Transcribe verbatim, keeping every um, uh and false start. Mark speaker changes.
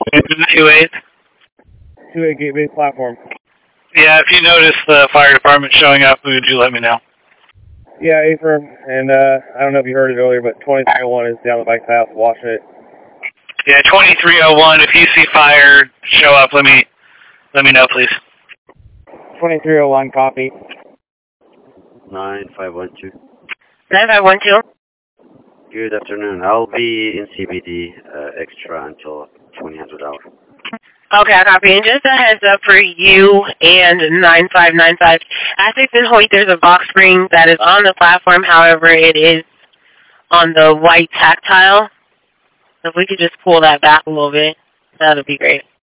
Speaker 1: two eight.
Speaker 2: two eight Gateway platform.
Speaker 1: Yeah, if you notice the fire department showing up, would you let me know?
Speaker 2: Yeah, A-firm, and uh, I don't know if you heard it earlier, but twenty-three oh one is down the bike path watching it.
Speaker 1: Yeah, twenty-three oh one, if you see fire show up, let me let me know, please.
Speaker 2: twenty-three oh one, copy.
Speaker 3: nine five one two.
Speaker 4: nine five one two.
Speaker 3: Good afternoon. I'll be in C B D uh, extra until twenty hundred hour.
Speaker 4: Okay, I copy. And just a heads up for you and nine five nine five. Essex and Hoyt, there's a box spring that is on the platform. However, it is on the white tactile. So if we could just pull that back a little bit, that would be great.